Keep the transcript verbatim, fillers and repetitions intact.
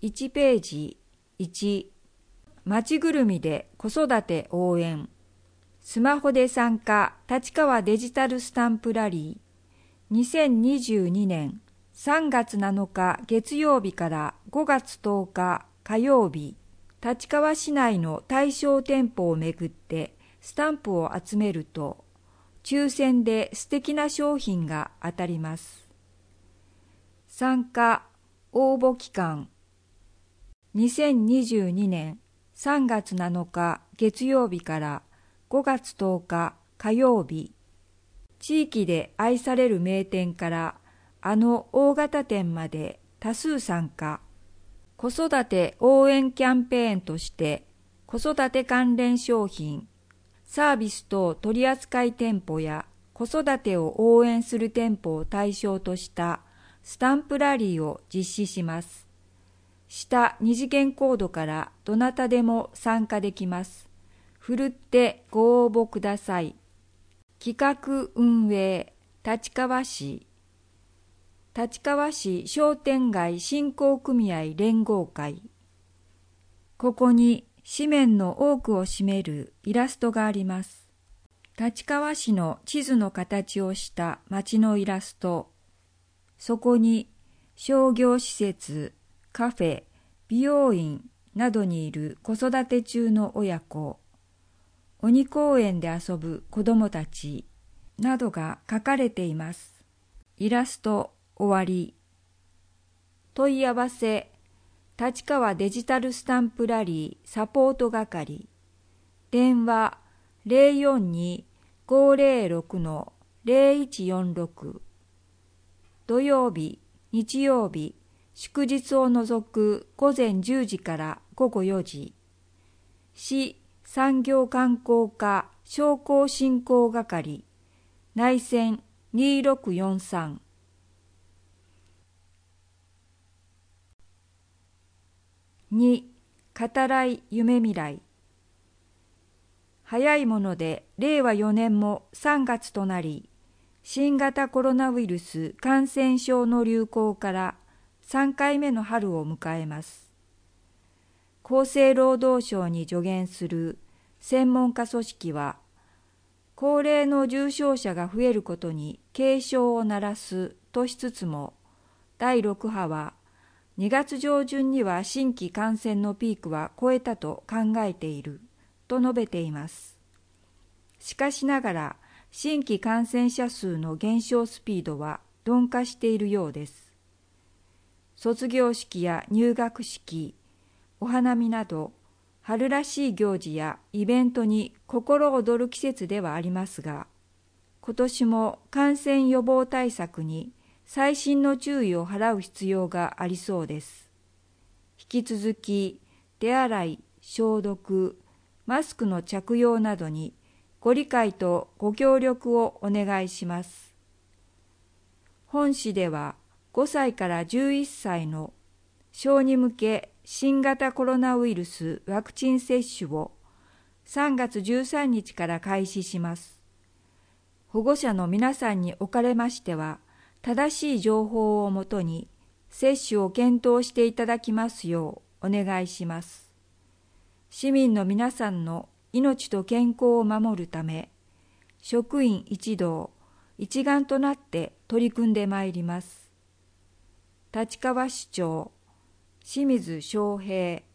いちページいち、町ぐるみで子育て応援。スマホで参加立川デジタルスタンプラリー。にせんにじゅうにねんさんがつなのか月曜日からごがつとおか火曜日、立川市内の対象店舗をめぐってスタンプを集めると、抽選で素敵な商品が当たります。参加応募期間にせんにじゅうにねんさんがつなのか月曜日からごがつとおか火曜日、地域で愛される名店からあの大型店まで多数参加。子育て応援キャンペーンとして子育て関連商品、サービス等取扱店舗や子育てを応援する店舗を対象としたスタンプラリーを実施します。下二次元コードからどなたでも参加できます。ふるってご応募ください。企画運営、立川市立川市商店街振興組合連合会。ここに紙面の多くを占めるイラストがあります。立川市の地図の形をした街のイラスト。そこに商業施設、カフェ、美容院などにいる子育て中の親子、鬼公園で遊ぶ子どもたちなどが書かれています。イラスト終わり。問い合わせ、立川デジタルスタンプラリーサポート係。電話 ゼロよんに ごゼロろく ゼロいちよんろく。土曜日、日曜日、祝日を除くごぜんじゅうじからごごよじ。市産業観光課商工振興係。内線にろくよんさん。に、語らい夢未来。早いものでれいわよねんもさんがつとなり、新型コロナウイルス感染症の流行からさんかいめの春を迎えます。厚生労働省に助言する専門家組織は、高齢の重症者が増えることに警鐘を鳴らすとしつつも、だいろくははにがつ上旬には新規感染のピークは超えたと考えていると述べています。しかしながら新規感染者数の減少スピードは鈍化しているようです。卒業式や入学式、お花見など春らしい行事やイベントに心躍る季節ではありますが、今年も感染予防対策に細心の注意を払う必要がありそうです。引き続き手洗い、消毒、マスクの着用などにご理解とご協力をお願いします。本市ではごさいからじゅういっさいの小児向け新型コロナウイルスワクチン接種をさんがつじゅうさんにちから開始します。保護者の皆さんにおかれましては、正しい情報をもとに接種を検討していただきますようお願いします。市民の皆さんの命と健康を守るため、職員一同一丸となって取り組んでまいります。立川市長清水翔平。